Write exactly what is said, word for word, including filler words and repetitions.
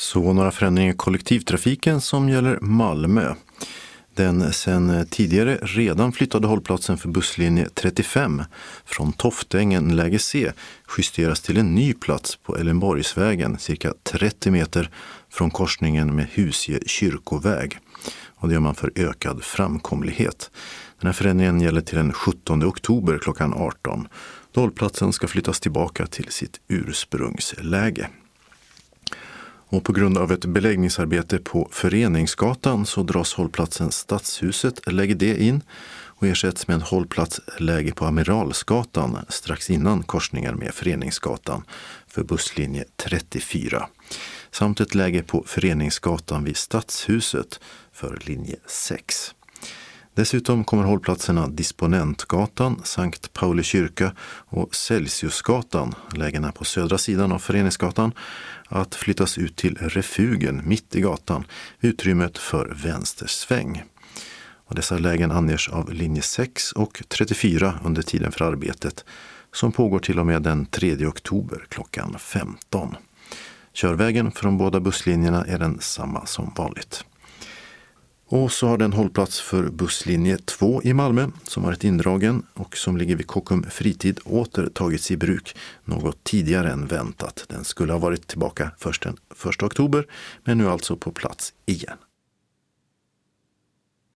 Så några förändringar i kollektivtrafiken som gäller Malmö. Den sedan tidigare redan flyttade hållplatsen för busslinje trettiofem från Toftängen läge C justeras till en ny plats på Ellenborgsvägen cirka trettio meter från korsningen med Husie kyrkoväg. Och det gör man för ökad framkomlighet. Den här förändringen gäller till den sjuttonde oktober klockan arton. Då hållplatsen ska flyttas tillbaka till sitt ursprungsläge. Och på grund av ett beläggningsarbete på Föreningsgatan så dras hållplatsen Stadshuset läge D in och ersätts med en hållplatsläge på Amiralsgatan strax innan korsningen med Föreningsgatan för busslinje trettiofyra. Samt ett läge på Föreningsgatan vid Stadshuset för linje sex. Dessutom kommer hållplatserna Disponentgatan, Sankt Pauli kyrka och Celsiusgatan, lägena på södra sidan av Föreningsgatan, att flyttas ut till refugen mitt i gatan, utrymmet för vänstersväng. Och dessa lägen anges av linje sex och trettiofyra under tiden för arbetet som pågår till och med den tredje oktober klockan femton. Körvägen från båda busslinjerna är den samma som vanligt. Och så har den hållplats för busslinje två i Malmö som varit indragen och som ligger vid Kockum Fritid åter tagits i bruk något tidigare än väntat. Den skulle ha varit tillbaka först den första oktober men nu alltså på plats igen.